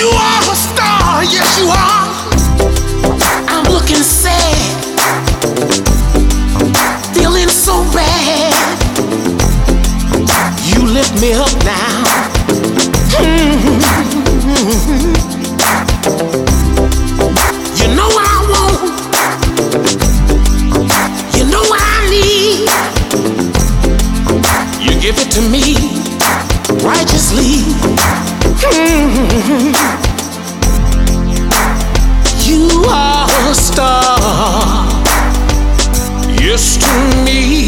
You are a star, yes you are. I'm looking sad, feeling so bad. You lift me up now. You know what I want, you know what I need. You give it to me righteously. You are a star, yes to me.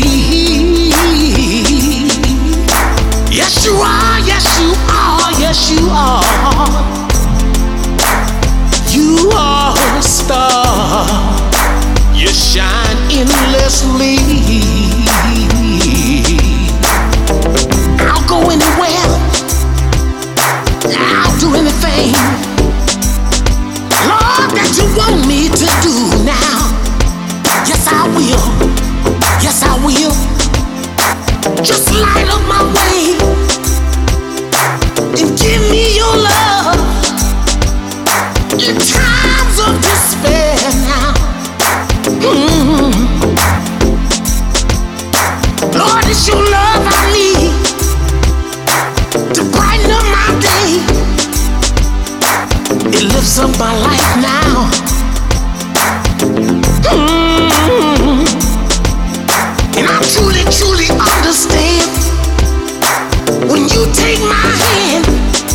Yes you are, yes you are, yes you are. You are a star, you shine endlessly. I'll go anywhere, I'll do anything, Lord, that you want me to do now. Yes I will, yes I will. Just light up my way and give me your love in times of despair now. Lord, it's your love I need to brighten up my day. It lifts up my life now. And I truly, truly understand when you take my hand,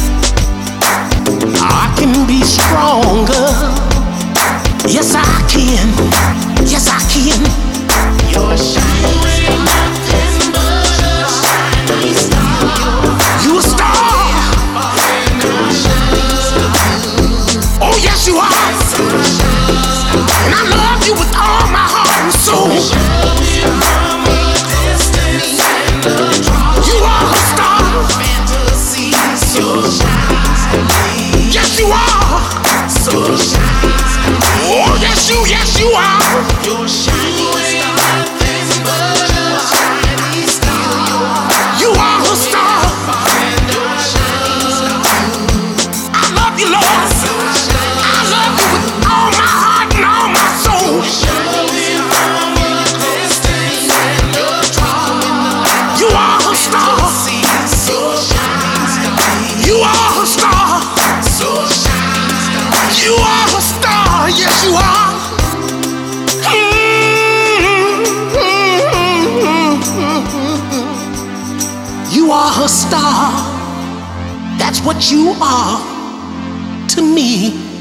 I can be stronger. Yes, I can. Yes, I can. You're shining nothing but a shining star. You a star. Oh, yes, you are. And I love you with all my heart and soul. You are a star. Yes, you are. Oh, yes, you are. You're shining nothing but a shining star. You are a star. I love you, Lord. I love you with all my heart and all my soul. You are a star. You are a star. You are a star. Yes, you are. You are a star. That's what you are to me.